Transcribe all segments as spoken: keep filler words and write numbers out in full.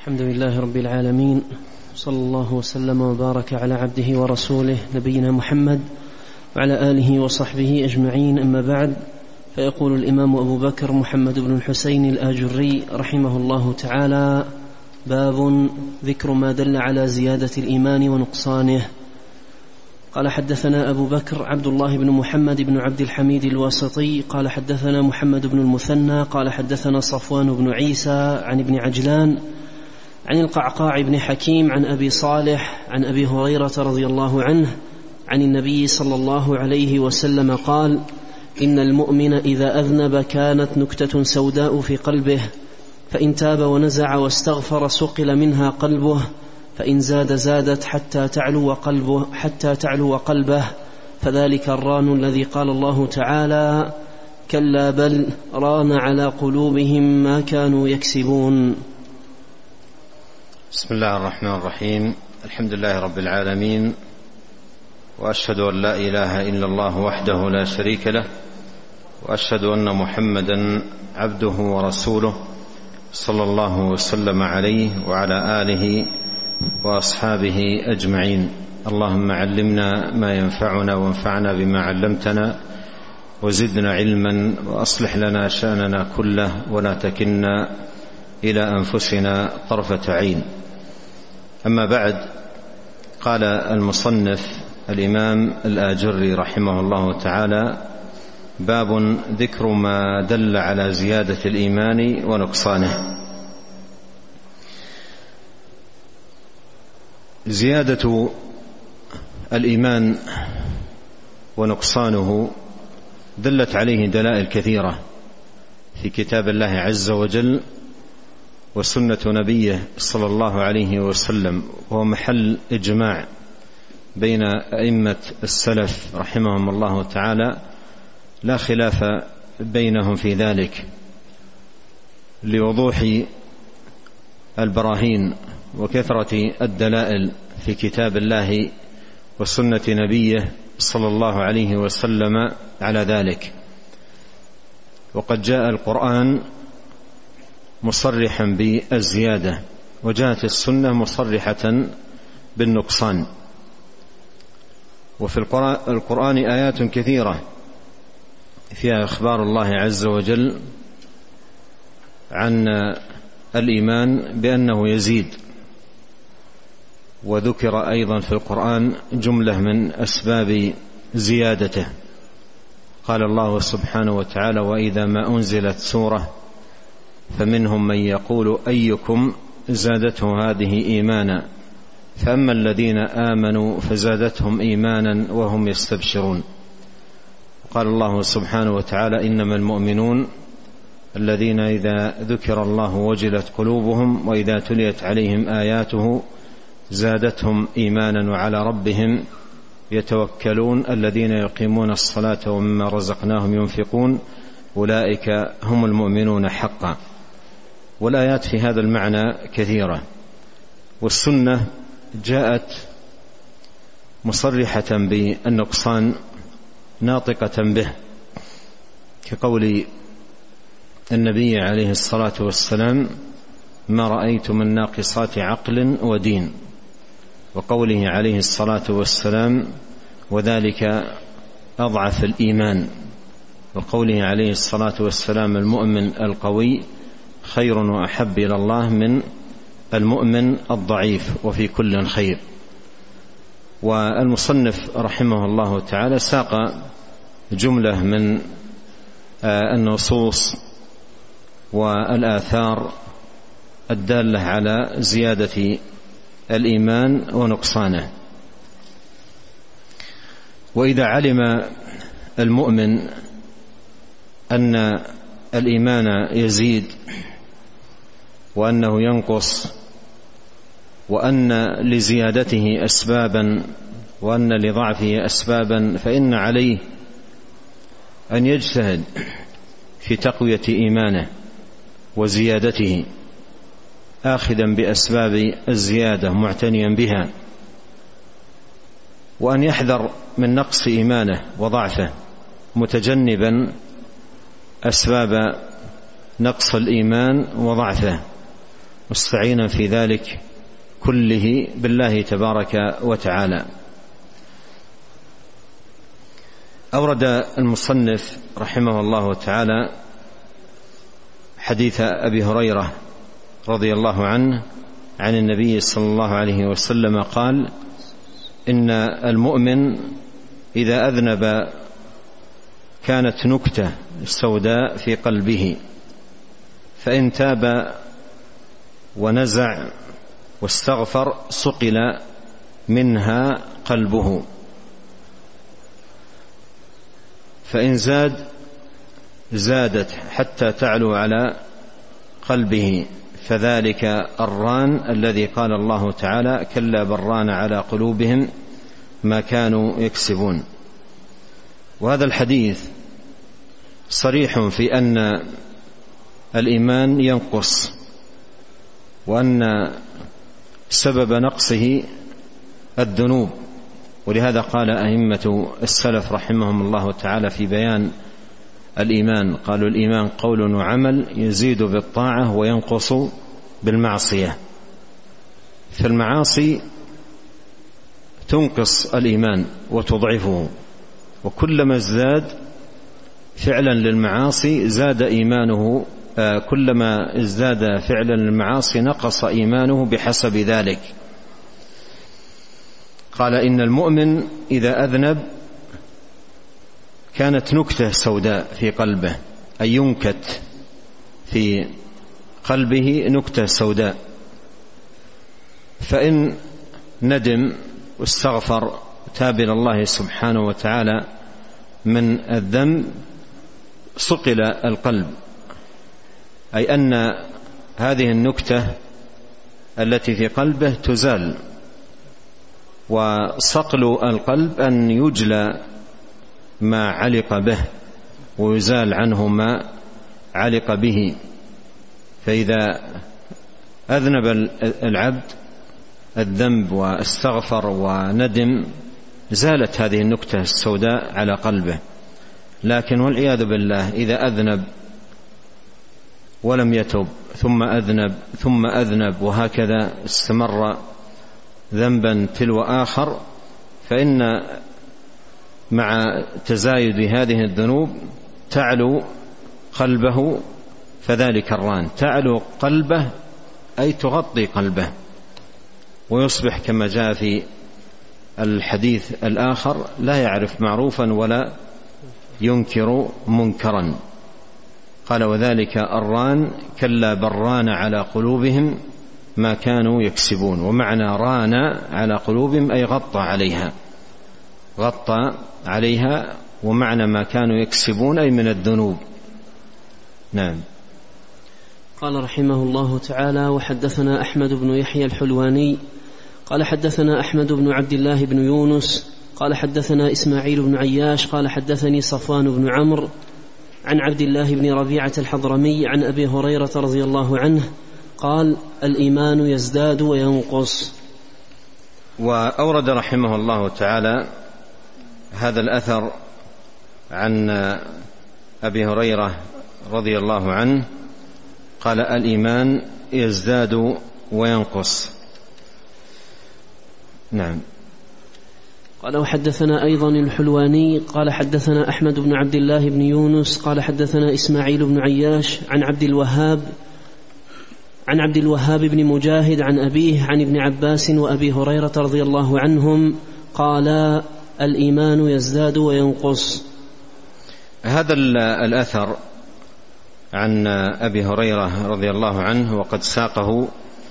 الحمد لله رب العالمين، صلى الله وسلم وبارك على عبده ورسوله نبينا محمد وعلى آله وصحبه أجمعين. أما بعد، فيقول الإمام أبو بكر محمد بن الحسين الآجري رحمه الله تعالى: باب ذكر ما دل على زيادة الإيمان ونقصانه. قال: حدثنا أبو بكر عبد الله بن محمد بن عبد الحميد الواسطي قال: حدثنا محمد بن المثنى قال: حدثنا صفوان بن عيسى عن ابن عجلان عن القعقاع بن حكيم عن أبي صالح عن أبي هريرة رضي الله عنه عن النبي صلى الله عليه وسلم قال: إن المؤمن إذا أذنب كانت نكتة سوداء في قلبه، فإن تاب ونزع واستغفر سقل منها قلبه، فإن زاد زادت حتى تعلو قلبه, حتى تعلو قلبه فذلك الران الذي قال الله تعالى: كلا بل ران على قلوبهم ما كانوا يكسبون. بسم الله الرحمن الرحيم. الحمد لله رب العالمين، وأشهد أن لا إله إلا الله وحده لا شريك له، وأشهد أن محمدا عبده ورسوله صلى الله وسلم عليه وعلى آله وأصحابه أجمعين. اللهم علمنا ما ينفعنا وانفعنا بما علمتنا وزدنا علما، وأصلح لنا شأننا كله ولا تكلنا إلى أنفسنا طرفة عين. أما بعد، قال المصنف الإمام الآجري رحمه الله تعالى: باب ذكر ما دل على زيادة الإيمان ونقصانه. زيادة الإيمان ونقصانه دلت عليه دلائل كثيرة في كتاب الله عز وجل وسنة نبيه صلى الله عليه وسلم، وهو محل إجماع بين أئمة السلف رحمهم الله تعالى، لا خلاف بينهم في ذلك، لوضوح البراهين وكثرة الدلائل في كتاب الله وسنة نبيه صلى الله عليه وسلم على ذلك. وقد جاء القرآن مصرحا بالزيادة، وجاءت السنة مصرحة بالنقصان. وفي القرآن آيات كثيرة فيها إخبار الله عز وجل عن الإيمان بأنه يزيد، وذكر أيضا في القرآن جملة من أسباب زيادته. قال الله سبحانه وتعالى: وإذا ما أنزلت سورة فمنهم من يقول أيكم زادته هذه إيمانا، فأما الذين آمنوا فزادتهم إيمانا وهم يستبشرون. قال الله سبحانه وتعالى: إنما المؤمنون الذين إذا ذكر الله وجلت قلوبهم وإذا تليت عليهم آياته زادتهم إيمانا وعلى ربهم يتوكلون الذين يقيمون الصلاة ومما رزقناهم ينفقون أولئك هم المؤمنون حقا. والآيات في هذا المعنى كثيرة، والسنة جاءت مصرحة بالنقصان ناطقة به، كقول النبي عليه الصلاة والسلام: ما رأيت من ناقصات عقل ودين، وقوله عليه الصلاة والسلام: وذلك أضعف الإيمان، وقوله عليه الصلاة والسلام: المؤمن القوي خير وأحب إلى الله من المؤمن الضعيف، وفي كل خير. والمصنف رحمه الله تعالى ساق جملة من النصوص والآثار الدالة على زيادة الإيمان ونقصانه. وإذا علم المؤمن أن الإيمان يزيد وأنه ينقص، وأن لزيادته أسبابا وأن لضعفه أسبابا، فإن عليه أن يجتهد في تقوية إيمانه وزيادته، آخذا بأسباب الزيادة معتنيا بها، وأن يحذر من نقص إيمانه وضعفه متجنبا أسباب نقص الإيمان وضعفه، مستعينا في ذلك كله بالله تبارك وتعالى. أورد المصنف رحمه الله تعالى حديث أبي هريرة رضي الله عنه عن النبي صلى الله عليه وسلم قال: إن المؤمن إذا أذنب كانت نكتة سوداء في قلبه، فإن تاب ونزع واستغفر صقل منها قلبه، فإن زاد زادت حتى تعلو على قلبه، فذلك الران الذي قال الله تعالى: كلا بران على قلوبهم ما كانوا يكسبون. وهذا الحديث صريح في أن الإيمان ينقص، وأن سبب نقصه الذنوب. ولهذا قال أئمة السلف رحمهم الله تعالى في بيان الإيمان، قالوا: الإيمان قول وعمل يزيد بالطاعة وينقص بالمعصية. فالمعاصي تنقص الإيمان وتضعفه، وكلما ازداد فعلا للمعاصي زاد إيمانه، كلما ازداد فعلا للمعاصي نقص إيمانه بحسب ذلك. قال: إن المؤمن إذا أذنب كانت نكتة سوداء في قلبه، أي ينكت في قلبه نكتة سوداء، فإن ندم واستغفر تاب إلى الله سبحانه وتعالى من الذنب صقل القلب، أي أن هذه النكتة التي في قلبه تزال. وصقل القلب أن يجلى ما علق به ويزال عنه ما علق به. فإذا أذنب العبد الذنب واستغفر وندم زالت هذه النكتة السوداء على قلبه. لكن والعياذ بالله إذا أذنب ولم يتب ثم أذنب ثم أذنب وهكذا استمر ذنبا تلو آخر، فإن مع تزايد هذه الذنوب تعلو قلبه، فذلك الران تعلو قلبه أي تغطي قلبه، ويصبح كما جاء في الحديث الآخر: لا يعرف معروفا ولا ينكر منكرا. قال: وذلك الران كلا بران على قلوبهم ما كانوا يكسبون. ومعنى ران على قلوبهم أي غطى عليها، غطى عليها، ومعنى ما كانوا يكسبون أي من الذنوب. نعم. قال رحمه الله تعالى: وحدثنا أحمد بن يحيى الحلواني قال حدثنا أحمد بن عبد الله بن يونس قال حدثنا إسماعيل بن عياش قال حدثني صفوان بن عمرو عن عبد الله بن ربيعة الحضرمي عن أبي هريرة رضي الله عنه قال: الإيمان يزداد وينقص. وأورد رحمه الله تعالى هذا الأثر عن أبي هريرة رضي الله عنه قال: الإيمان يزداد وينقص. نعم. قال: وحدثنا أيضا الحلواني قال حدثنا أحمد بن عبد الله بن يونس قال حدثنا إسماعيل بن عياش عن عبد الوهاب عن عبد الوهاب بن مجاهد عن أبيه عن ابن عباس وأبي هريرة رضي الله عنهم قال: الإيمان يزداد وينقص. هذا الأثر عن أبي هريرة رضي الله عنه وقد ساقه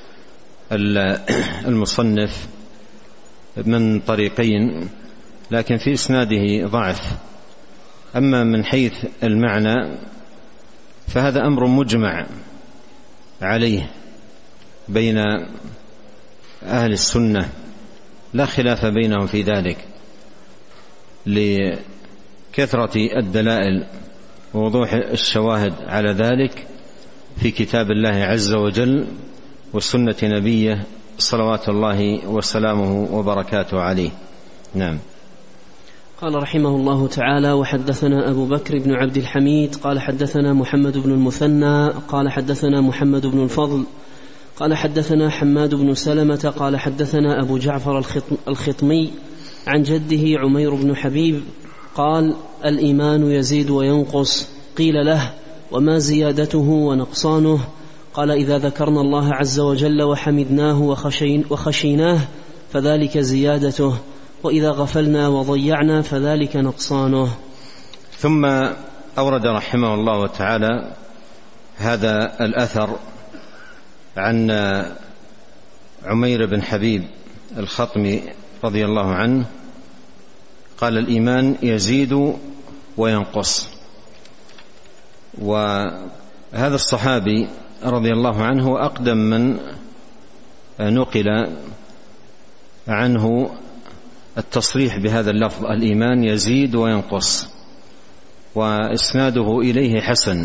المصنف من طريقين، لكن في إسناده ضعف. أما من حيث المعنى فهذا أمر مجمع عليه بين أهل السنة، لا خلاف بينهم في ذلك، لكثرة الدلائل ووضوح الشواهد على ذلك في كتاب الله عز وجل وسنة نبيه صلوات الله وسلامه وبركاته عليه. نعم. قال رحمه الله تعالى: وحدثنا أبو بكر بن عبد الحميد قال حدثنا محمد بن المثنى قال حدثنا محمد بن الفضل قال حدثنا حماد بن سلمة قال حدثنا أبو جعفر الخطمي عن جده عمير بن حبيب قال الإيمان يزيد وينقص. قيل له وما زيادته ونقصانه؟ قال إذا ذكرنا الله عز وجل وحمدناه وخشين وخشيناه فذلك زيادته، وإذا غفلنا وضيعنا فذلك نقصانه. ثم أورد رحمه الله تعالى هذا الأثر عن عمير بن حبيب الخطمي رضي الله عنه قال الإيمان يزيد وينقص. وهذا الصحابي رضي الله عنه أقدم من نقل عنه التصريح بهذا اللفظ الإيمان يزيد وينقص، وإسناده إليه حسن،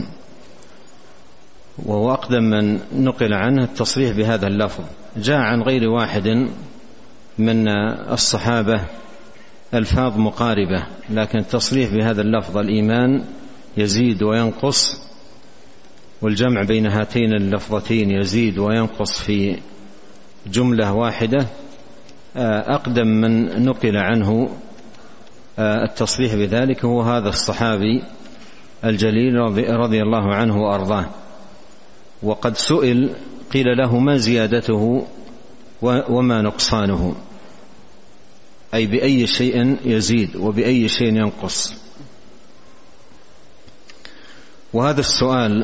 وهو أقدم من نقل عنه التصريح بهذا اللفظ. جاء عن غير واحد من الصحابة ألفاظ مقاربة، لكن التصريح بهذا اللفظ الإيمان يزيد وينقص والجمع بين هاتين اللفظتين يزيد وينقص في جملة واحدة أقدم من نقل عنه التصريح بذلك هو هذا الصحابي الجليل رضي الله عنه وأرضاه. وقد سئل قيل له ما زيادته وما نقصانه، أي بأي شيء يزيد وبأي شيء ينقص. وهذا السؤال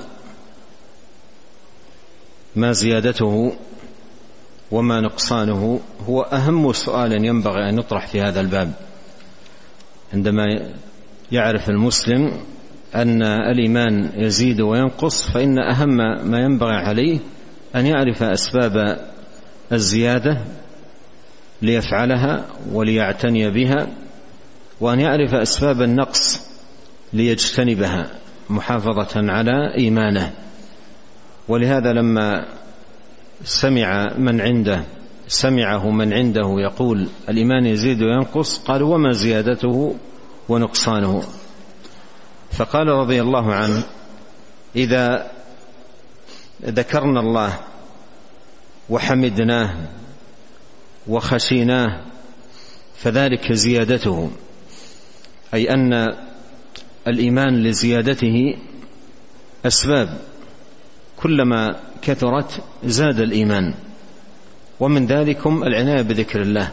ما زيادته وما نقصانه هو أهم سؤال ينبغي أن يطرح في هذا الباب. عندما يعرف المسلم أن الإيمان يزيد وينقص فإن أهم ما ينبغي عليه أن يعرف أسباب الزيادة ليفعلها وليعتني بها، وأن يعرف أسباب النقص ليجتنبها محافظة على إيمانه. ولهذا لما سمع من عنده سمعه من عنده يقول الإيمان يزيد وينقص قال وما زيادته ونقصانه؟ فقال رضي الله عنه إذا ذكرنا الله وحمدناه وخشيناه فذلك زيادته، أي أن الإيمان لزيادته أسباب، كلما كثرت زاد الإيمان، ومن ذلكم العناية بذكر الله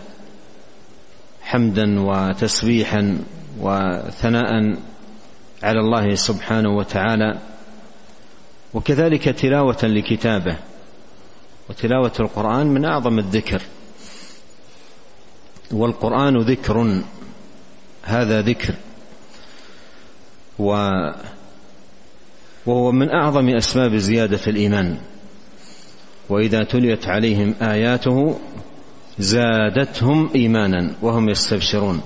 حمدا وتسبيحا وثناء على الله سبحانه وتعالى، وكذلك تلاوة لكتابه. وتلاوة القرآن من أعظم الذكر، والقرآن ذكر، هذا ذكر، وهو من أعظم أسباب زيادة الإيمان. وإذا تليت عليهم آياته زادتهم إيمانا وهم يستبشرون.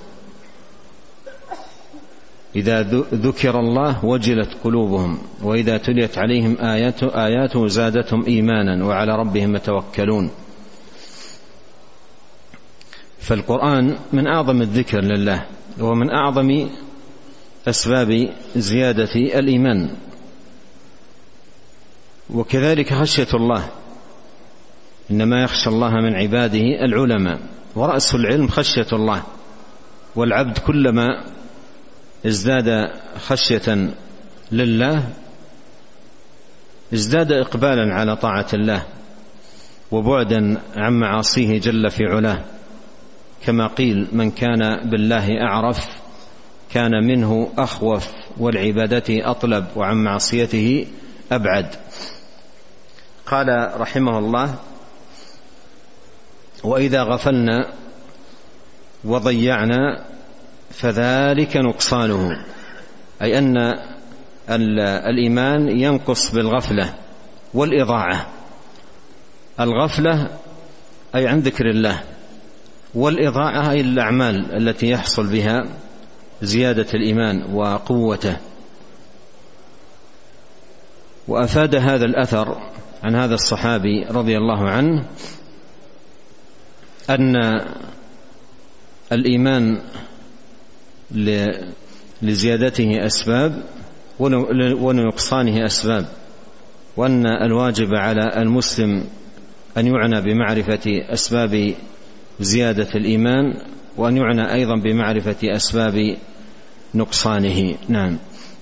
إذا ذكر الله وجلت قلوبهم وإذا تليت عليهم آياته, آياته زادتهم إيمانا وعلى ربهم يتوكلون. فالقرآن من أعظم الذكر لله، ومن أعظم أسباب زيادة الإيمان. وكذلك خشية الله، إنما يخشى الله من عباده العلماء، ورأس العلم خشية الله. والعبد كلما ازداد خشية لله ازداد إقبالا على طاعة الله وبعدا عن معاصيه جل في علاه، كما قيل من كان بالله أعرف كان منه أخوف والعبادة أطلب وعن معصيته أبعد. قال رحمه الله وإذا غفلنا وضيعنا فذلك نقصانه، أي أن الإيمان ينقص بالغفلة والإضاعة. الغفلة أي عن ذكر الله، والإضاعة أي الأعمال التي يحصل بها زيادة الإيمان وقوته. وأفاد هذا الأثر عن هذا الصحابي رضي الله عنه أن الإيمان لزيادته أسباب ولنقصانه أسباب، وأن الواجب على المسلم أن يعنى بمعرفة أسباب زيادة الإيمان، وأن يعنى أيضا بمعرفة أسباب نقصانه. نعم.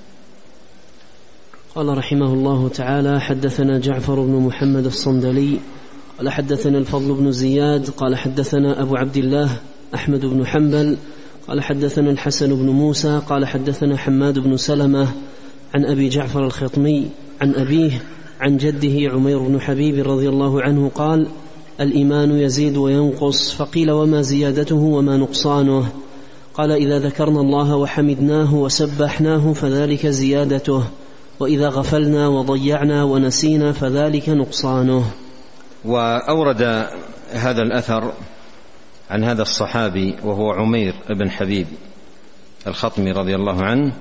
قال رحمه الله تعالى: حدثنا جعفر بن محمد الصندلي قال حدثنا الفضل بن زياد قال حدثنا أبو عبد الله أحمد بن حنبل قال حدثنا الحسن بن موسى قال حدثنا حماد بن سلمة عن أبي جعفر الخطمي عن أبيه عن جده عمير بن حبيب رضي الله عنه قال: الإيمان يزيد وينقص. فقيل: وما زيادته وما نقصانه؟ قال: إذا ذكرنا الله وحمدناه وسبحناه فذلك زيادته، وإذا غفلنا وضيعنا ونسينا فذلك نقصانه. وأورد هذا الأثر عن هذا الصحابي وهو عمير بن حبيب الخطمي رضي الله عنه،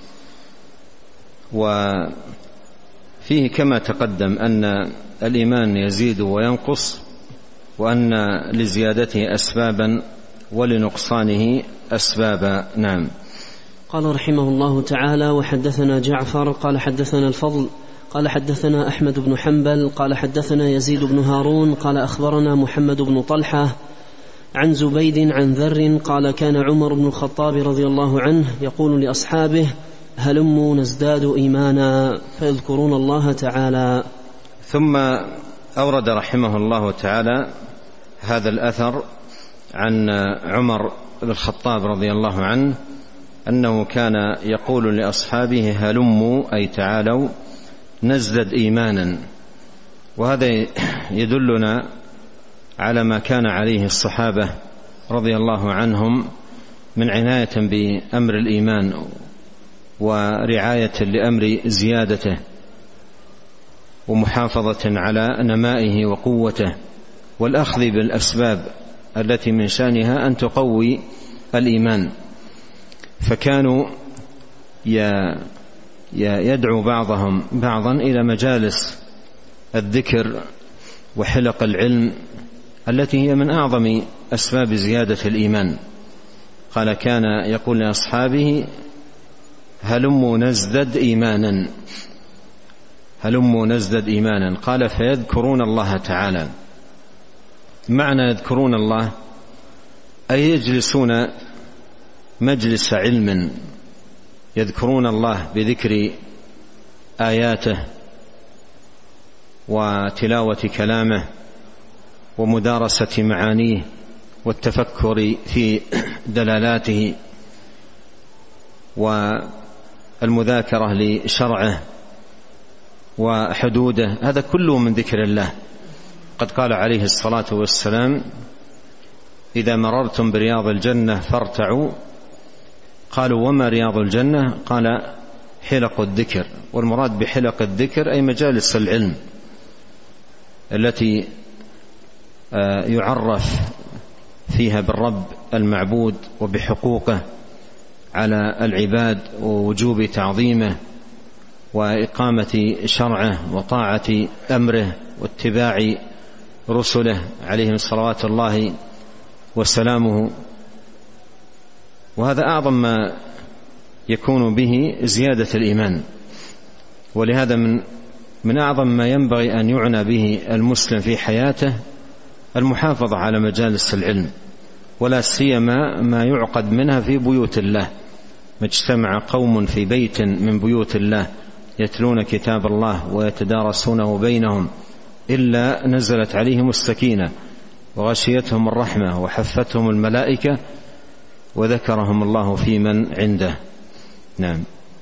وفيه كما تقدم أن الإيمان يزيد وينقص، وأن لزيادته أسبابا ولنقصانه أسبابا. نعم. قال رحمه الله تعالى: وحدثنا جعفر قال حدثنا الفضل قال حدثنا أحمد بن حنبل قال حدثنا يزيد بن هارون قال أخبرنا محمد بن طلحة عن زبيد عن ذر قال: كان عمر بن الخطاب رضي الله عنه يقول لأصحابه: هلموا نزداد إيمانا، فيذكرون الله تعالى. ثم أورد رحمه الله تعالى هذا الأثر عن عمر بن الخطاب رضي الله عنه أنه كان يقول لأصحابه: هلموا، أي تعالوا نزدد إيمانا. وهذا يدلنا على ما كان عليه الصحابة رضي الله عنهم من عناية بأمر الإيمان ورعاية لأمر زيادته ومحافظة على نمائه وقوته، والأخذ بالأسباب التي من شأنها أن تقوي الإيمان. فكانوا يدعو بعضهم بعضا إلى مجالس الذكر وحلق العلم التي هي من أعظم أسباب زيادة الإيمان. قال: كان يقول لأصحابه: هلموا نزدد إيمانا، هلموا نزدد إيمانا. قال: فيذكرون الله تعالى. معنى يذكرون الله أي يجلسون مجلس علم، يذكرون الله بذكر آياته وتلاوة كلامه ومدارسة معانيه والتفكر في دلالاته والمذاكرة لشرعه وحدوده. هذا كله من ذكر الله. قد قال عليه الصلاة والسلام: إذا مررتم برياض الجنة فارتعوا. قالوا: وما رياض الجنة؟ قال: حلق الذكر. والمراد بحلق الذكر أي مجالس العلم التي يعرف فيها بالرب المعبود وبحقوقه على العباد ووجوب تعظيمه وإقامة شرعه وطاعة أمره واتباع رسله عليهم صلوات الله وسلامه. وهذا أعظم ما يكون به زيادة الإيمان. ولهذا من من أعظم ما ينبغي أن يعنى به المسلم في حياته المحافظة على مجالس العلم، ولا سيما ما يعقد منها في بيوت الله. ما اجتمع قوم في بيت من بيوت الله يتلون كتاب الله ويتدارسونه بينهم إلا نزلت عليهم السكينة وغشيتهم الرحمة وحفتهم الملائكة وذكرهم الله في من عنده. نعم.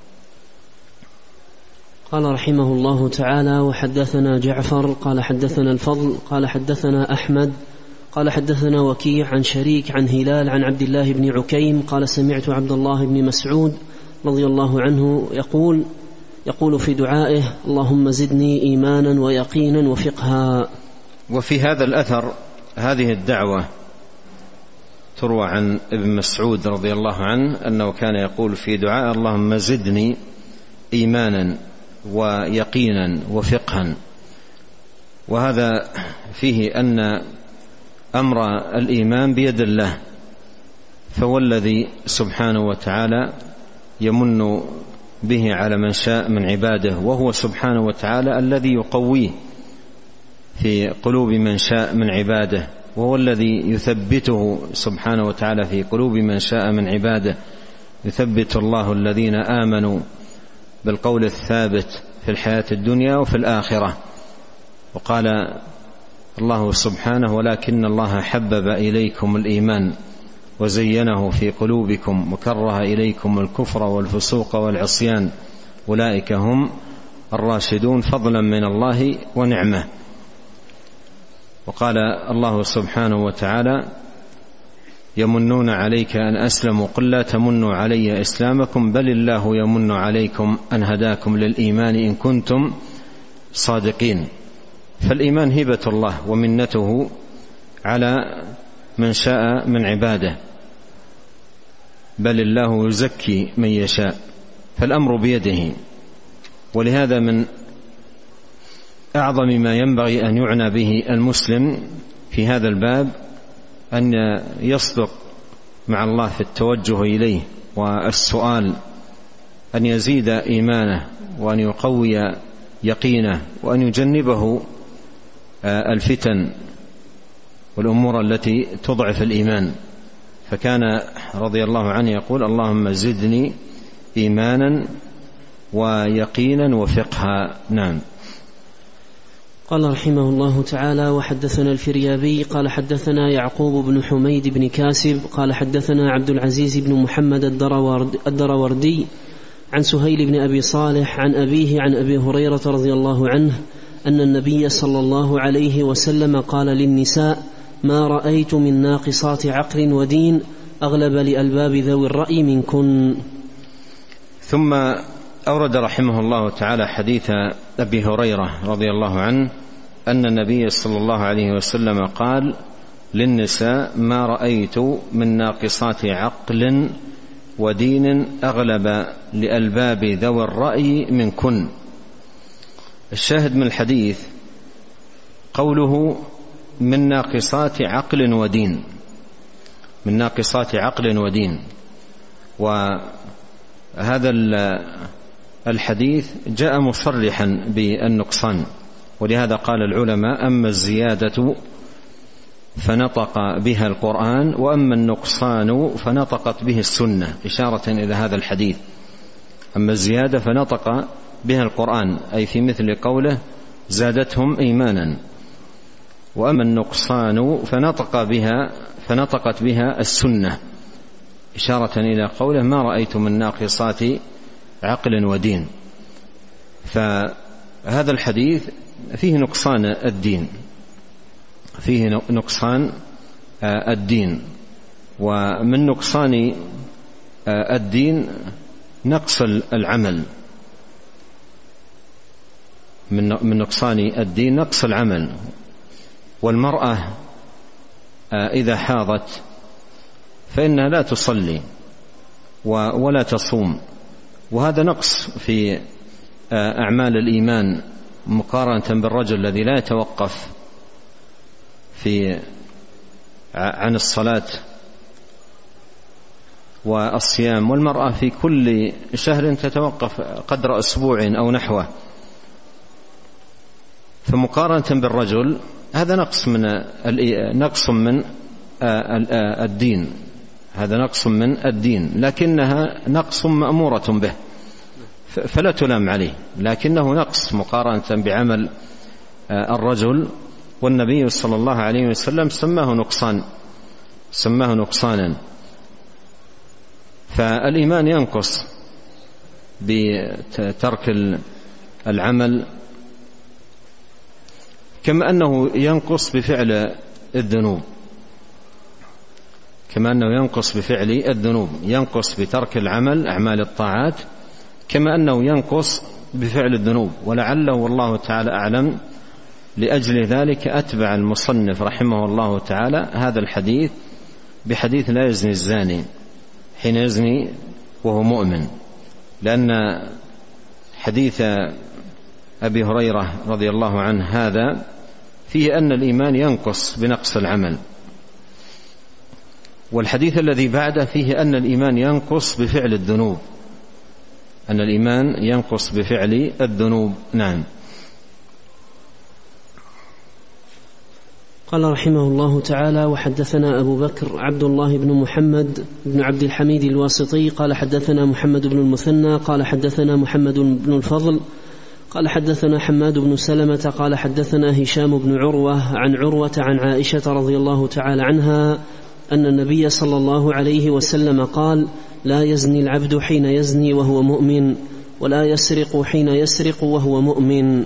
قال رحمه الله تعالى: وحدثنا جعفر قال حدثنا الفضل قال حدثنا أحمد قال حدثنا وكيع عن شريك عن هلال عن عبد الله بن عكيم قال: سمعت عبد الله بن مسعود رضي الله عنه يقول يقول في دعائه: اللهم زدني إيمانا ويقينا وفقها. وفي هذا الأثر هذه الدعوة تروى عن ابن مسعود رضي الله عنه أنه كان يقول في دعاء: اللهم زدني إيمانا ويقينا وفقها. وهذا فيه أن أمر الإيمان بيد الله، فهو الذي سبحانه وتعالى يمن به على من شاء من عباده، وهو سبحانه وتعالى الذي يقويه في قلوب من شاء من عباده، وهو الذي يثبته سبحانه وتعالى في قلوب من شاء من عباده. يثبت الله الذين آمنوا بالقول الثابت في الحياة الدنيا وفي الآخرة. وقال الله سبحانه: ولكن الله حبب إليكم الإيمان وزينه في قلوبكم وكره إليكم الكفر والفسوق والعصيان أولئك هم الراشدون فضلا من الله ونعمة. وقال الله سبحانه وتعالى: يمنون عليك أن أسلموا قل لا تمنوا علي إسلامكم بل الله يمن عليكم أن هداكم للإيمان إن كنتم صادقين. فالإيمان هبة الله ومنته على من شاء من عباده، بل الله يزكي من يشاء، فالأمر بيده. ولهذا من أعظم ما ينبغي أن يعنى به المسلم في هذا الباب أن يصدق مع الله في التوجه إليه والسؤال، أن يزيد إيمانه وأن يقوي يقينه وأن يجنبه الفتن والأمور التي تضعف الإيمان. فكان رضي الله عنه يقول: اللهم زدني إيمانا ويقينا وفقها. نعم. قال رحمه الله تعالى: وحدثنا الفريابي قال حدثنا يعقوب بن حميد بن كاسب قال حدثنا عبد العزيز بن محمد الدروردي عن سهيل بن أبي صالح عن أبيه عن أبي هريرة رضي الله عنه أن النبي صلى الله عليه وسلم قال للنساء: ما رأيت من ناقصات عقل ودين أغلب لألباب ذوي الرأي منكن. ثم أورد رحمه الله تعالى حديث أبي هريرة رضي الله عنه أن النبي صلى الله عليه وسلم قال للنساء: ما رأيت من ناقصات عقل ودين أغلب لألباب ذوي الرأي منكن. الشاهد من الحديث قوله: من ناقصات عقل ودين، من ناقصات عقل ودين. وهذا الحديث جاء مصرحا بالنقصان، ولهذا قال العلماء: أما الزيادة فنطق بها القرآن، وأما النقصان فنطقت به السنة، إشارة إلى هذا الحديث. أما الزيادة فنطق بها القرآن، أي في مثل قوله: زادتهم إيمانا. وأما النقصان فنطق بها فنطقت بها السنة، إشارة إلى قوله: ما رأيت من ناقصات عقل ودين. فهذا الحديث فيه نقصان الدين، فيه نقصان الدين. ومن نقصان الدين نقص العمل، من نقصان الدين نقص العمل. والمرأة إذا حاضت فإنها لا تصلي ولا تصوم، وهذا نقص في أعمال الإيمان مقارنة بالرجل الذي لا يتوقف في عن الصلاة والصيام. والمرأة في كل شهر تتوقف قدر أسبوع أو نحوه، فمقارنة بالرجل هذا نقص من نقص من الدين، هذا نقص من الدين، لكنها نقص مأمورة به فلا تلام عليه، لكنه نقص مقارنة بعمل الرجل. والنبي صلى الله عليه وسلم سماه نقصان، سماه نقصانا. فالإيمان ينقص بترك العمل، كما أنه ينقص بفعل الذنوب، كما أنه ينقص بفعل الذنوب، ينقص بترك العمل أعمال الطاعات، كما أنه ينقص بفعل الذنوب. ولعله والله تعالى أعلم لأجل ذلك أتبع المصنف رحمه الله تعالى هذا الحديث بحديث لا يزني الزاني حين يزني وهو مؤمن، لأن حديث أبي هريرة رضي الله عنه هذا فيه أن الإيمان ينقص بنقص العمل، والحديث الذي بعده فيه أن الإيمان ينقص بفعل الذنوب، أن الإيمان ينقص بفعل الذنوب. نعم. قال رحمه الله تعالى: وحدثنا أبو بكر عبد الله بن محمد بن عبد الحميد الواسطي قال حدثنا محمد بن المثنى قال حدثنا محمد بن الفضل قال حدثنا حماد بن سلمة قال حدثنا هشام بن عروة عن عروة عن عائشة رضي الله تعالى عنها أن النبي صلى الله عليه وسلم قال: لا يزني العبد حين يزني وهو مؤمن، ولا يسرق حين يسرق وهو مؤمن.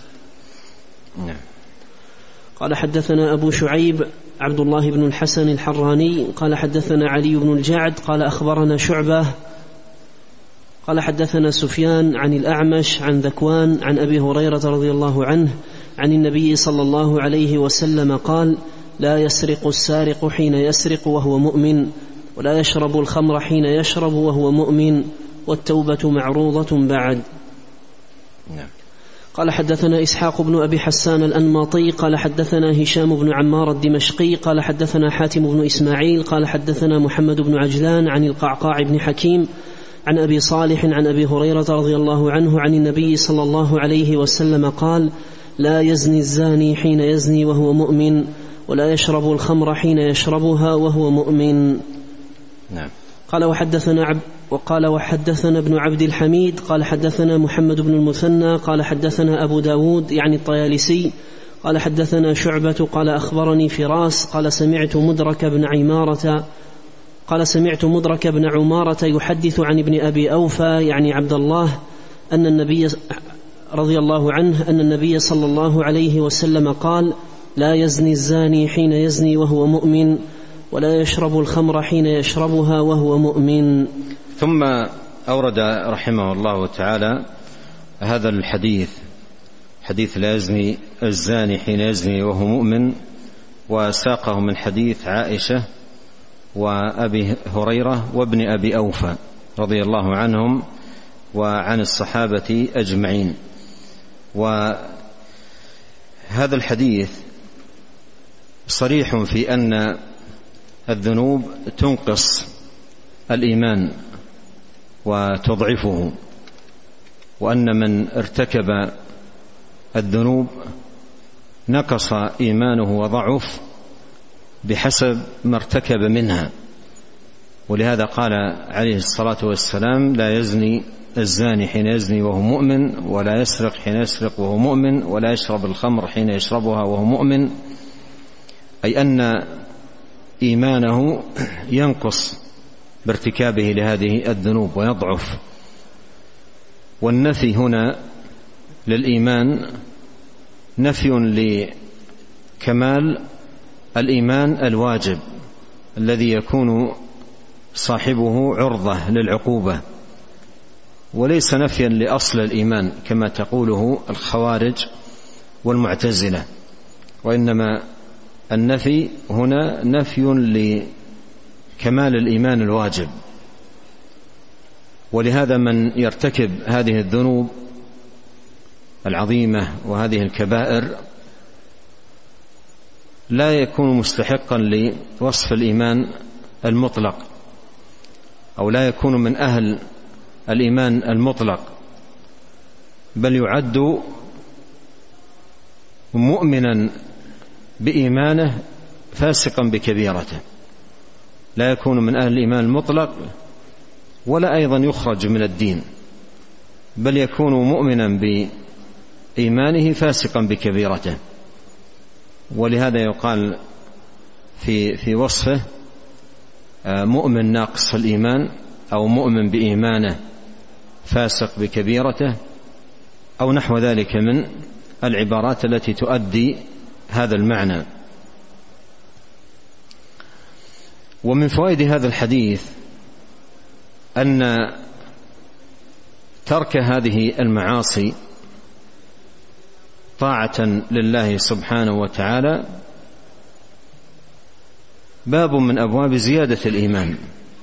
قال حدثنا أبو شعيب عبد الله بن الحسن الحراني قال حدثنا علي بن الجعد قال أخبرنا شعبة قال حدثنا سفيان عن الأعمش عن ذكوان عن أبي هريرة رضي الله عنه عن النبي صلى الله عليه وسلم قال: لا يسرق السارق حين يسرق وهو مؤمن، ولا يشرب الخمر حين يشرب وهو مؤمن، والتوبة معروضة بعد. نعم. قال حدثنا إسحاق بن أبي حسان الأنماطي قال حدثنا هشام بن عمار الدمشقي قال حدثنا حاتم بن إسماعيل قال حدثنا محمد بن عجلان عن القعقاع بن حكيم عن أبي صالح عن أبي هريرة رضي الله عنه عن النبي صلى الله عليه وسلم قال: لا يزني الزاني حين يزني وهو مؤمن، ولا يشرب الخمر حين يشربها وهو مؤمن. نعم. قال وحدثنا عب وقال وحدثنا ابن عبد الحميد قال حدثنا محمد بن المثنى قال حدثنا أبو داود يعني الطيالسي قال حدثنا شعبة قال أخبرني فراس قال سمعت مدرك بن عمارة قال سمعت مدرك بن عمارة يحدث عن ابن أبي أوفى يعني عبد الله أن النبي رضي الله عنه أن النبي صلى الله عليه وسلم قال: لا يزني الزاني حين يزني وهو مؤمن، ولا يشرب الخمر حين يشربها وهو مؤمن. ثم أورد رحمه الله تعالى هذا الحديث، حديث لا يزني الزاني حين يزني وهو مؤمن، وساقه من حديث عائشة وأبي هريرة وابن أبي أوفى رضي الله عنهم وعن الصحابة أجمعين. وهذا الحديث صريح في أن الذنوب تنقص الإيمان وتضعفه، وأن من ارتكب الذنوب نقص إيمانه وضعف بحسب ما ارتكب منها. ولهذا قال عليه الصلاة والسلام: لا يزني الزاني حين يزني وهو مؤمن، ولا يسرق حين يسرق وهو مؤمن، ولا يشرب الخمر حين يشربها وهو مؤمن، أي أن إيمانه ينقص بارتكابه لهذه الذنوب ويضعف. والنفي هنا للإيمان نفي لكمال الإيمان الواجب الذي يكون صاحبه عرضة للعقوبة، وليس نفيا لأصل الإيمان كما تقوله الخوارج والمعتزلة، وإنما النفي هنا نفي لكمال الإيمان الواجب. ولهذا من يرتكب هذه الذنوب العظيمة وهذه الكبائر لا يكون مستحقا لوصف الإيمان المطلق، أو لا يكون من أهل الإيمان المطلق، بل يعد مؤمنا بإيمانه فاسقا بكبيرته، لا يكون من أهل الإيمان المطلق ولا أيضا يخرج من الدين، بل يكون مؤمنا بإيمانه فاسقا بكبيرته. ولهذا يقال في في وصفه مؤمن ناقص الإيمان، أو مؤمن بإيمانه فاسق بكبيرته، أو نحو ذلك من العبارات التي تؤدي هذا المعنى. ومن فوائد هذا الحديث أن ترك هذه المعاصي طاعة لله سبحانه وتعالى باب من أبواب زيادة الإيمان،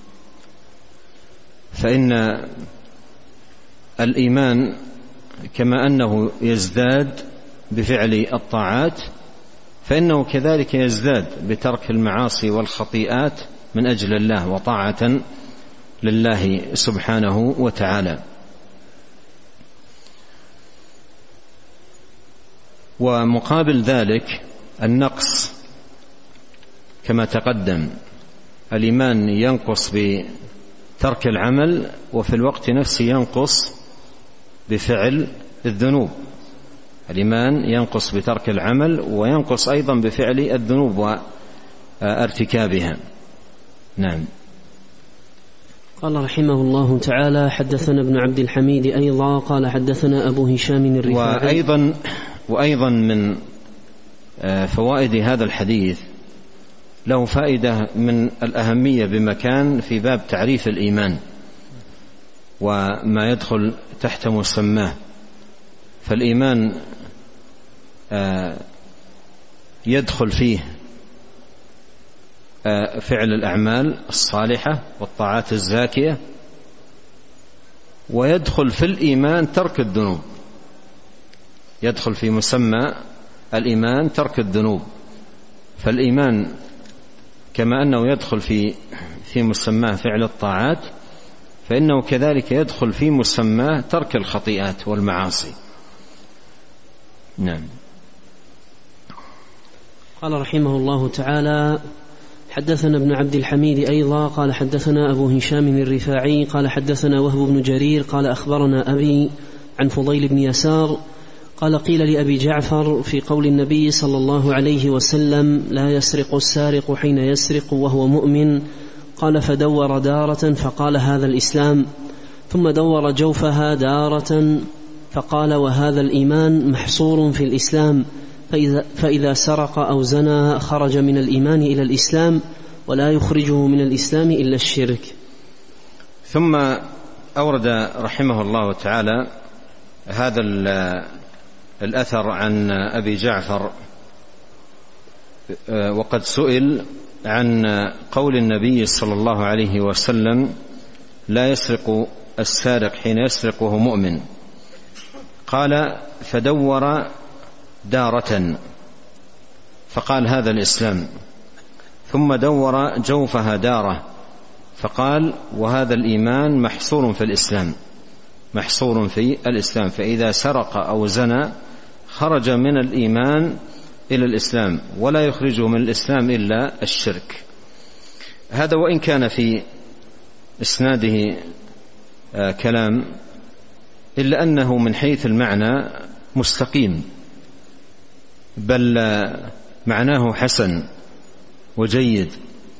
فإن الإيمان كما أنه يزداد بفعل الطاعات، فإنه كذلك يزداد بترك المعاصي والخطيئات من أجل الله وطاعة لله سبحانه وتعالى. ومقابل ذلك النقص كما تقدم الإيمان ينقص بترك العمل، وفي الوقت نفسه ينقص بفعل الذنوب. الإيمان ينقص بترك العمل وينقص أيضا بفعل الذنوب وارتكابها. نعم. قال رحمه الله تعالى: حدثنا ابن عبد الحميد أيضا قال حدثنا أبو هشام الرفاعي. وأيضا, وأيضا من فوائد هذا الحديث له فائدة من الأهمية بمكان في باب تعريف الإيمان وما يدخل تحت مسماه. فالإيمان يدخل فيه فعل الأعمال الصالحة والطاعات الزاكية، ويدخل في الإيمان ترك الذنوب. يدخل في مسمى الإيمان ترك الذنوب. فالإيمان كما أنه يدخل في في مسماه فعل الطاعات، فإنه كذلك يدخل في مسماه ترك الخطيئات والمعاصي. نعم. قال رحمه الله تعالى: حدثنا ابن عبد الحميد أيضا قال حدثنا أبو هشام الرفاعي قال حدثنا وهب بن جرير قال أخبرنا أبي عن فضيل بن يسار قال: قيل لأبي جعفر في قول النبي صلى الله عليه وسلم: لا يسرق السارق حين يسرق وهو مؤمن. قال: فدور دارة فقال: هذا الإسلام. ثم دور جوفها دارة فقال: وهذا الإيمان محصور في الإسلام. فإذا, فإذا سرق أو زنى خرج من الإيمان إلى الإسلام، ولا يخرجه من الإسلام إلا الشرك. ثم أورد رحمه الله تعالى هذا الأثر عن أبي جعفر، وقد سئل عن قول النبي صلى الله عليه وسلم: لا يسرق السارق حين يسرق وهو مؤمن. قال: فدور دارة فقال: هذا الإسلام. ثم دور جوفها دارة فقال: وهذا الإيمان محصور في الإسلام. محصور في الإسلام. فإذا سرق أو زنى خرج من الإيمان إلى الإسلام، ولا يخرجه من الإسلام إلا الشرك. هذا وإن كان في إسناده كلام، إلا أنه من حيث المعنى مستقيم، بل معناه حسن وجيد.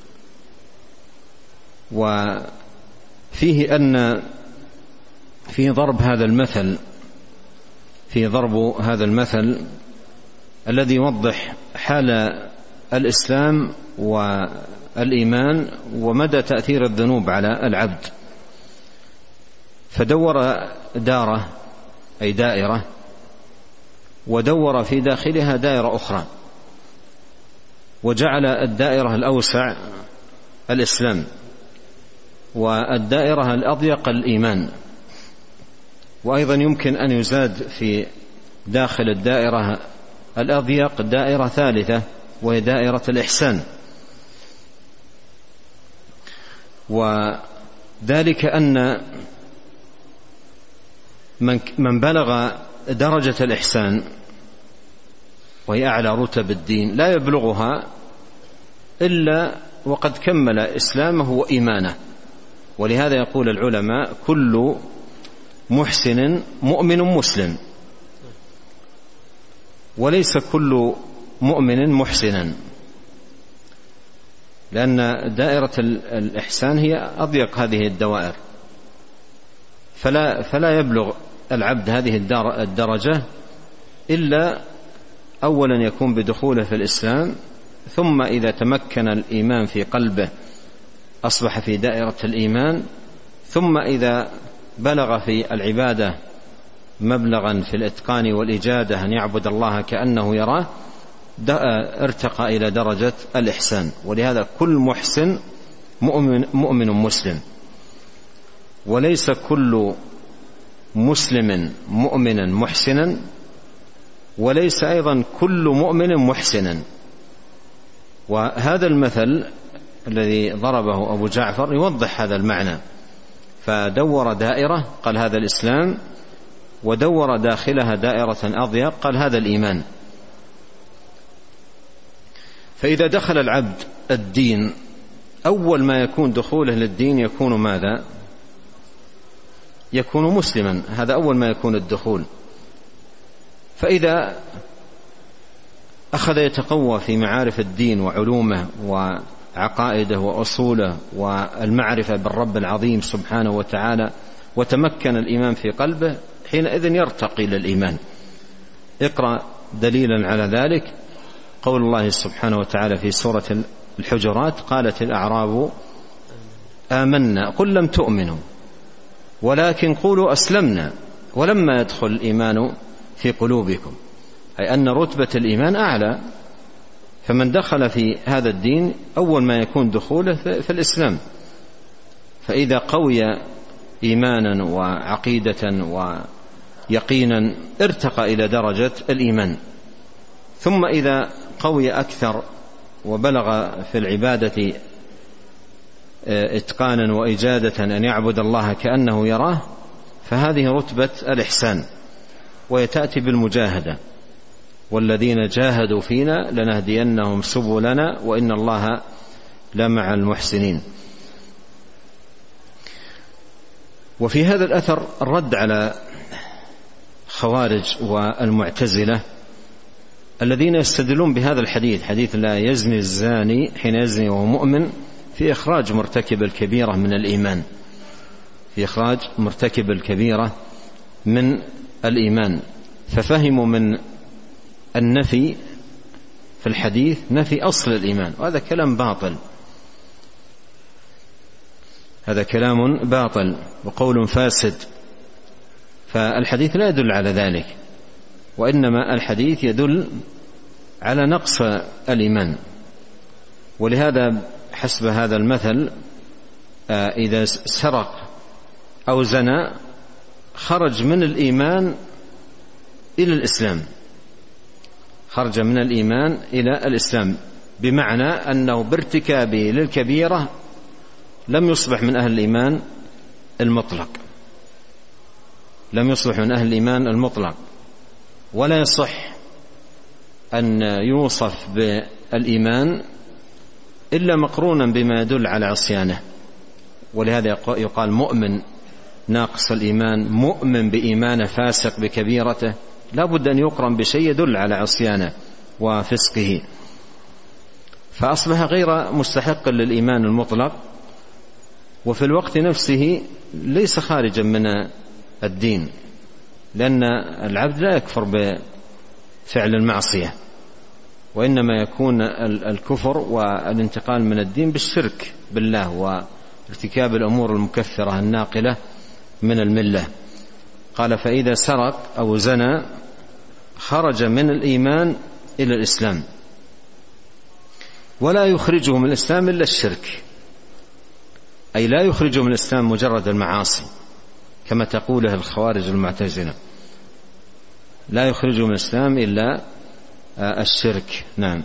وفيه أن في ضرب هذا المثل في ضرب هذا المثل الذي يوضح حال الإسلام والإيمان ومدى تأثير الذنوب على العبد. فدور دارة أي دائرة، ودور في داخلها دائرة أخرى، وجعل الدائرة الأوسع الإسلام، والدائرة الأضيق الإيمان. وأيضا يمكن أن يزاد في داخل الدائرة الأضيق دائرة ثالثة، وهي دائرة الإحسان. وذلك أن من بلغ درجة الإحسان، وهي أعلى رتب الدين، لا يبلغها إلا وقد كمل إسلامه وإيمانه. ولهذا يقول العلماء: كل محسن مؤمن مسلم، وليس كل مؤمن محسنا، لأن دائرة الإحسان هي أضيق هذه الدوائر. فلا, فلا يبلغ العبد هذه الدرجة إلا أولا يكون بدخوله في الإسلام، ثم إذا تمكن الإيمان في قلبه أصبح في دائرة الإيمان، ثم إذا بلغ في العبادة مبلغا في الإتقان والإجادة أن يعبد الله كأنه يراه، ارتقى إلى درجة الإحسان. ولهذا كل محسن مؤمن, مؤمن مسلم، وليس كل مسلم مؤمنا محسنا، وليس أيضا كل مؤمن محسنا. وهذا المثل الذي ضربه أبو جعفر يوضح هذا المعنى. فدور دائرة قال: هذا الإسلام، ودور داخلها دائرة أضيق قال: هذا الإيمان. فإذا دخل العبد الدين أول ما يكون دخوله للدين يكون ماذا؟ يكون مسلما، هذا أول ما يكون الدخول. فإذا أخذ يتقوى في معارف الدين وعلومه وعقائده وأصوله والمعرفة بالرب العظيم سبحانه وتعالى وتمكن الإيمان في قلبه، حينئذ يرتقي للإيمان. اقرأ دليلا على ذلك قول الله سبحانه وتعالى في سورة الحجرات: قالت الأعراب آمنا قل لم تؤمنوا ولكن قولوا أسلمنا ولما يدخل الإيمان في قلوبكم، أي أن رتبة الإيمان أعلى. فمن دخل في هذا الدين أول ما يكون دخوله في الإسلام، فإذا قوي إيمانا وعقيدة ويقينا ارتقى إلى درجة الإيمان. ثم إذا قوي أكثر وبلغ في العبادة إتقانا وإجادة أن يعبد الله كأنه يراه، فهذه رتبة الإحسان، ويتأتي بالمجاهدة: والذين جاهدوا فينا لنهدينهم سبلنا وإن الله لمع المحسنين. وفي هذا الأثر الرد على خوارج والمعتزلة الذين يستدلون بهذا الحديث، حديث لا يزني الزاني حين يزني وهو مؤمن، في إخراج مرتكب الكبيرة من الإيمان، في إخراج مرتكب الكبيرة من الإيمان. ففهموا من النفي في الحديث نفي أصل الإيمان، وهذا كلام باطل، هذا كلام باطل وقول فاسد. فالحديث لا يدل على ذلك، وإنما الحديث يدل على نقص الإيمان. ولهذا حسب هذا المثل إذا سرق أو زنى خرج من الإيمان إلى الإسلام، خرج من الإيمان إلى الإسلام، بمعنى أنه بارتكابه للكبيرة لم يصبح من أهل الإيمان المطلق، لم يصبح من أهل الإيمان المطلق، ولا يصح أن يوصف بالإيمان إلا مقرونا بما يدل على عصيانه. ولهذا يقال مؤمن ناقص الإيمان، مؤمن بإيمانه فاسق بكبيرته، لا بد أن يقرن بشيء يدل على عصيانه وفسقه، فأصبح غير مستحق للإيمان المطلق، وفي الوقت نفسه ليس خارجا من الدين، لأن العبد لا يكفر بفعل المعصية، وإنما يكون الكفر والانتقال من الدين بالشرك بالله وارتكاب الأمور المكفرة الناقلة من الملة. قال: فإذا سرق أو زنى خرج من الإيمان إلى الإسلام، ولا يخرجه من الإسلام إلا الشرك، أي لا يخرجه من الإسلام مجرد المعاصي كما تقوله الخوارج المعتزلة، لا يخرجه من الإسلام إلا الشرك. نعم.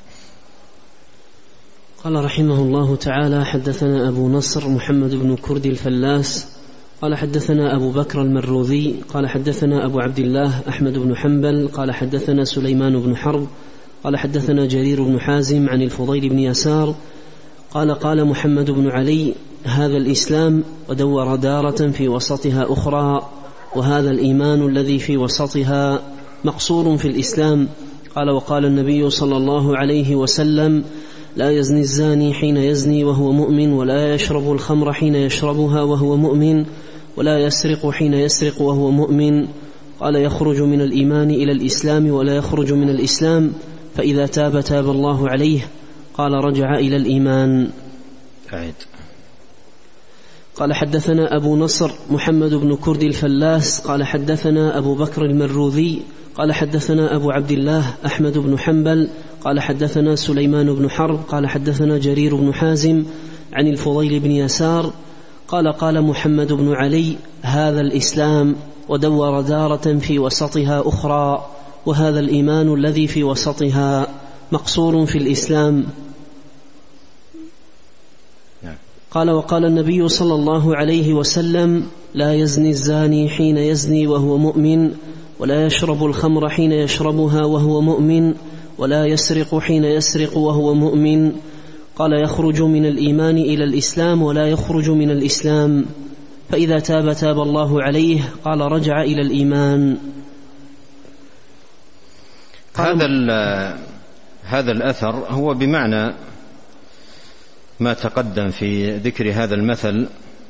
قال رحمه الله تعالى: حدثنا أبو نصر محمد بن كرد الفلاس قال حدثنا أبو بكر المروذي قال حدثنا أبو عبد الله أحمد بن حنبل قال حدثنا سليمان بن حرب قال حدثنا جرير بن حازم عن الفضيل بن يسار قال: قال محمد بن علي: هذا الإسلام ودور دارة في وسطها أخرى، وهذا الإيمان الذي في وسطها مقصور في الإسلام. قال: وقال النبي صلى الله عليه وسلم: لا يزني الزاني حين يزني وهو مؤمن، ولا يشرب الخمر حين يشربها وهو مؤمن، ولا يسرق حين يسرق وهو مؤمن. قال: يخرج من الإيمان إلى الإسلام ولا يخرج من الإسلام، فإذا تاب تاب الله عليه. قال: رجع إلى الإيمان. عيد. قال: حدثنا أبو نصر محمد بن كرد الفلاس قال حدثنا أبو بكر المروذي قال حدثنا أبو عبد الله أحمد بن حنبل قال حدثنا سليمان بن حرب قال حدثنا جرير بن حازم عن الفضيل بن يسار قال: قال محمد بن علي: هذا الإسلام ودور دارة في وسطها أخرى، وهذا الإيمان الذي في وسطها مقصور في الإسلام. قال: وقال النبي صلى الله عليه وسلم: لا يزني الزاني حين يزني وهو مؤمن، ولا يشرب الخمر حين يشربها وهو مؤمن، ولا يسرق حين يسرق وهو مؤمن. قال يخرج من الإيمان إلى الإسلام ولا يخرج من الإسلام، فإذا تاب تاب الله عليه. قال رجع إلى الإيمان. هذا هذا الأثر هو بمعنى ما تقدم في ذكر هذا المثل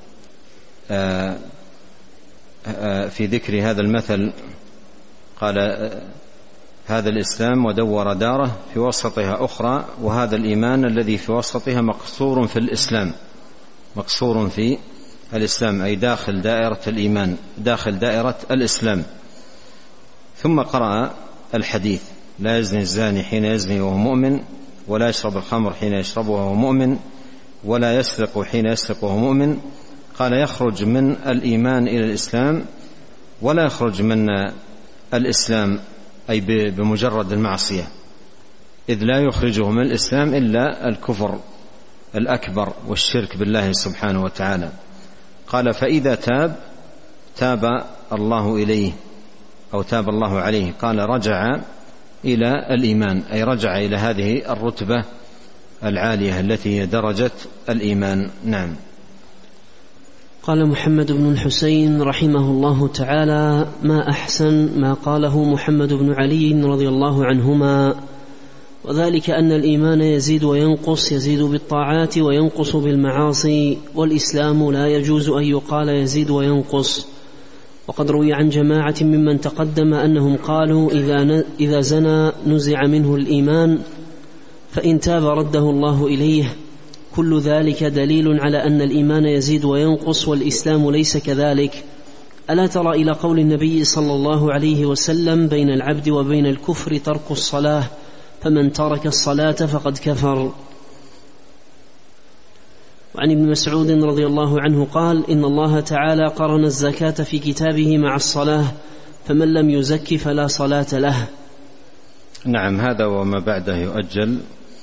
في ذكر هذا المثل قال هذا الإسلام ودور داره في وسطها أخرى، وهذا الإيمان الذي في وسطها مقصور في الإسلام، مقصور في الإسلام أي داخل دائرة الإيمان، داخل دائرة الإسلام. ثم قرأ الحديث: لا يزني الزاني حين يزني وهو مؤمن، ولا يشرب الخمر حين يشرب وهو مؤمن، ولا يسرق حين يسرق وهو مؤمن. قال يخرج من الإيمان إلى الإسلام ولا يخرج من الإسلام أي بمجرد المعصية، إذ لا يخرجه من الإسلام إلا الكفر الأكبر والشرك بالله سبحانه وتعالى. قال فإذا تاب تاب الله إليه أو تاب الله عليه. قال رجع إلى الإيمان أي رجع إلى هذه الرتبة العالية التي هي درجة الإيمان. نعم. قال محمد بن الحسين رحمه الله تعالى: ما أحسن ما قاله محمد بن علي رضي الله عنهما، وذلك أن الإيمان يزيد وينقص، يزيد بالطاعات وينقص بالمعاصي، والإسلام لا يجوز أن يقال يزيد وينقص. وقد روي عن جماعة ممن تقدم أنهم قالوا إذا, إذا زنى نزع منه الإيمان، فإن تاب رده الله إليه. كل ذلك دليل على أن الإيمان يزيد وينقص والإسلام ليس كذلك. ألا ترى إلى قول النبي صلى الله عليه وسلم: بين العبد وبين الكفر ترك الصلاة، فمن ترك الصلاة فقد كفر. وعن ابن مسعود رضي الله عنه قال: إن الله تعالى قرن الزكاة في كتابه مع الصلاة، فمن لم يزك فلا صلاة له. نعم. هذا وما بعده يؤجل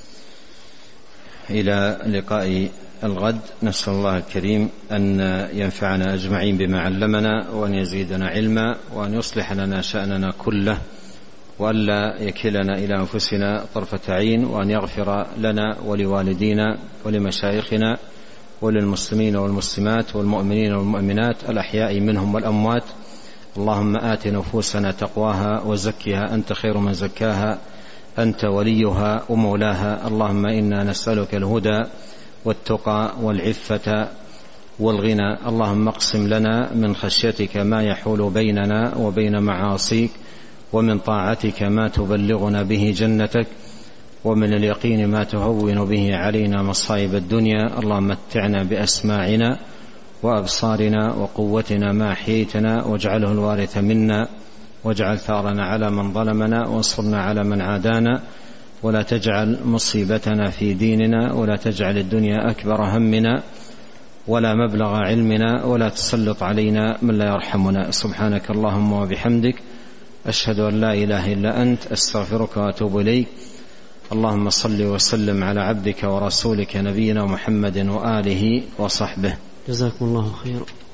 إلى لقاء الغد. نسأل الله الكريم أن ينفعنا أجمعين بما علمنا، وأن يزيدنا علما، وأن يصلح لنا شأننا كله، وأن لا يكلنا إلى أنفسنا طرفة عين، وأن يغفر لنا ولوالدينا ولمشايخنا وللمسلمين والمسلمات والمؤمنين والمؤمنات الأحياء منهم والأموات. اللهم آت نفوسنا تقواها وزكها أنت خير من زكاها، أنت وليها ومولاها. اللهم إنا نسألك الهدى والتقى والعفة والغنى. اللهم اقسم لنا من خشيتك ما يحول بيننا وبين معاصيك، ومن طاعتك ما تبلغنا به جنتك، ومن اليقين ما تهون به علينا مصائب الدنيا. اللهم متعنا بأسماعنا وأبصارنا وقوتنا ما أحييتنا، واجعله الوارث منا، واجعل ثارنا على من ظلمنا، وانصرنا على من عادانا، ولا تجعل مصيبتنا في ديننا، ولا تجعل الدنيا أكبر همنا ولا مبلغ علمنا، ولا تسلط علينا من لا يرحمنا. سبحانك اللهم وبحمدك، أشهد أن لا إله إلا أنت، أستغفرك وأتوب إليك. اللهم صل وسلم على عبدك ورسولك نبينا محمد وآله وصحبه. جزاكم الله خير.